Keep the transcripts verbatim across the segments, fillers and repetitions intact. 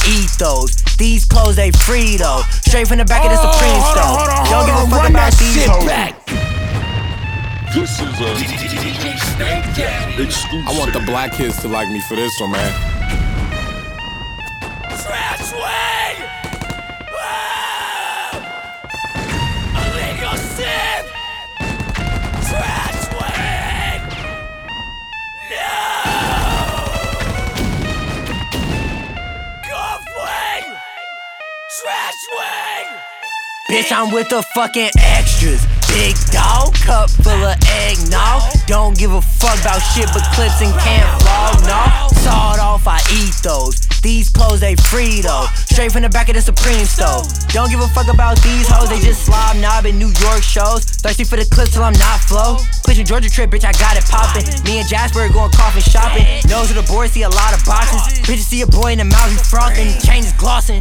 eat those. These clothes, they free though. Straight from the back of the Supreme oh, store. Hold on, hold on, Don't give hold a on, fuck run about that these shit hoes. back. This is a exclusive. I want the black kids to like me for this one, man. Trash Wayne! Illegal shit! Trash Wayne! No! Golf Wayne! Trash Wayne! Bitch, I'm with the fucking extras. Big dog, cup full of eggnog. Don't give a fuck about shit but clips and can't vlog, no. Sawed off, I eat those. These clothes, they free though. Straight from the back of the Supreme store. Don't give a fuck about these hoes, they just slob knob in New York shows. Thirsty for the clips till I'm not flow. Pushing Georgia trip, bitch, I got it poppin'. Me and Jasper going coffin shopping. Nose of the boys, see a lot of boxes. Bitches see a boy in the mouth, he frothin'. Chain is glossing.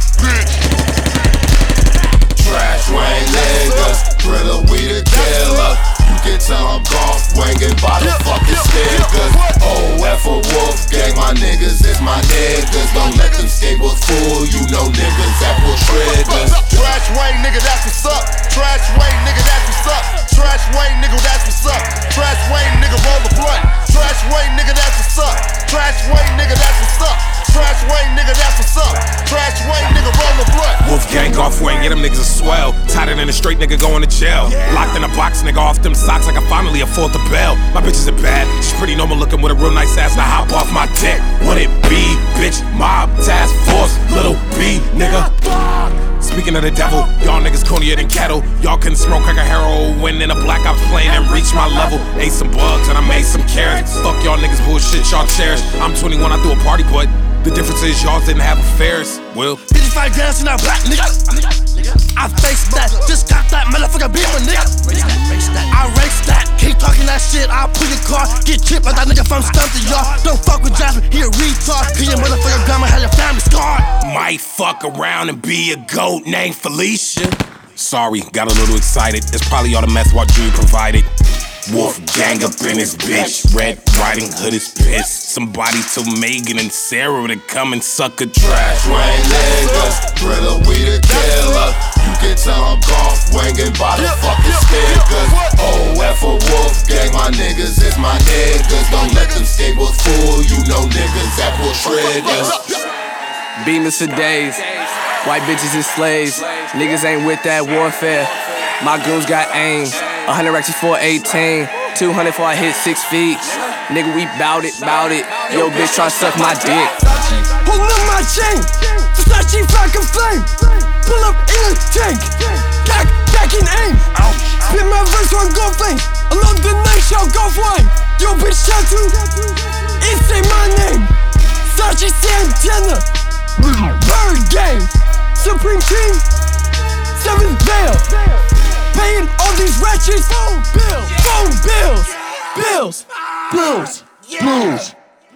Trash Wayne niggas, thriller, we the killer. You can tell I'm golf winging by the fucking stickers. O F a Wolf Gang, my niggas is my niggas. Don't let them stables fool you, know niggas that pull triggers. Trash Wayne nigga, that's what's up. Trash Wayne nigga, that's what's up. Trash Wayne nigga, that's what's up. Trash Wayne nigga, roll the blunt. Trash Wayne nigga, that's what's up. Trash Wayne nigga, that's what's up. Trash Wayne nigga, that's what's up. Trash Wayne nigga, roll the blunt. Wolf gang, golf wing, yeah, them niggas are swell. Tighter than a straight nigga going to jail. Locked in a box, nigga, off them socks like I finally afford the bell. My bitch isn't bad, she's pretty normal looking with a real nice ass to hop off my dick. What it be, bitch, mob, task force, little B, nigga. Speaking of the devil, y'all niggas cornier than kettle. Y'all couldn't smoke like a heroin in a black ops plane and reach my level. Ate some bugs and I made some carrots. Fuck y'all niggas bullshit, y'all cherish. I'm twenty-one, I threw a party, but the difference is y'all didn't have affairs. Will fifty-five grams in that black nigga. I face that, just got that motherfucker beamer nigga. I race that, keep talking that shit. I'll pull your car, get chipped like that nigga from Stumpton, y'all. Don't fuck with Jasmine, he a retard. Cause your motherfucker grandma had your family scarred. might fuck around and be a goat named Felicia. Sorry, got a little excited. It's probably all the meth what Drew provided. Wolf gang up in his bitch. Red Riding Hood is pissed. Somebody told Megan and Sarah to come and suck a Trash Wayne niggas, thriller, we the killer. You can tell I'm golf winging by the fucking stickers. O F a Wolf Gang, my niggas is my niggas. Don't let them stables fool you, know niggas that pull triggers. Beamers for days, white bitches is slaves. Niggas ain't with that warfare. My goons got aim. A hundred racks is four eighteen. Two hundred before I hit six feet. Nigga, we bout it, bout it. Yo, bitch, try to suck my dick. Hold up my chain, Versace fucking flame. Pull up in a tank, back, back in aim. Spit my verse on gold flame. Along the night, y'all go flying. Yo, bitch, tattoo, it say my name. Versace Santana, Bird Gang, Supreme Team, Seventh Veil. Paying all these ratchets, phone bills, phone bills, bills, bills, bills.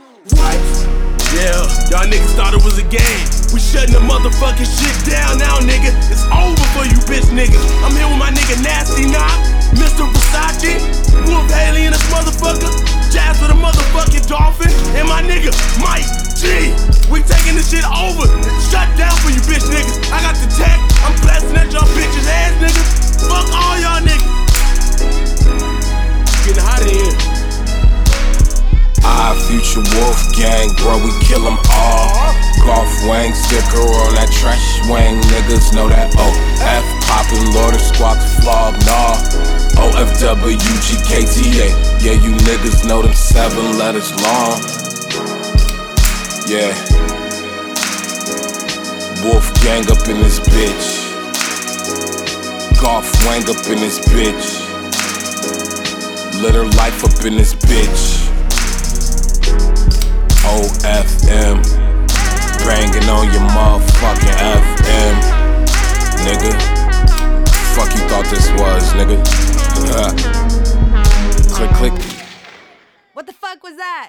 Yeah, y'all niggas thought it was a game. We shutting the motherfucking shit down now, nigga. It's over for you bitch niggas. I'm here with my nigga Nasty Knock, Mister Versace, Wolf Haley and this motherfucker, Jazz with a motherfucking dolphin, and my nigga Mike G. We taking this shit over. Shut down for you bitch niggas. I got the tech. I'm blasting at y'all bitches ass niggas. Fuck all y'all niggas. Getting hot in here. I Future Wolf Gang, bro, we kill them all. Golf Wang sticker on that trash wang. Niggas know that O F poppin', Lord of Squad flog, nah. O F W G K T A. Yeah, you niggas know them seven letters long. Yeah. Wolf Gang up in this bitch. Golf Wang up in this bitch. Litter life up in this bitch. O F M, banging on your motherfucking F M, nigga. Fuck you thought this was, nigga. Click, click. What the fuck was that?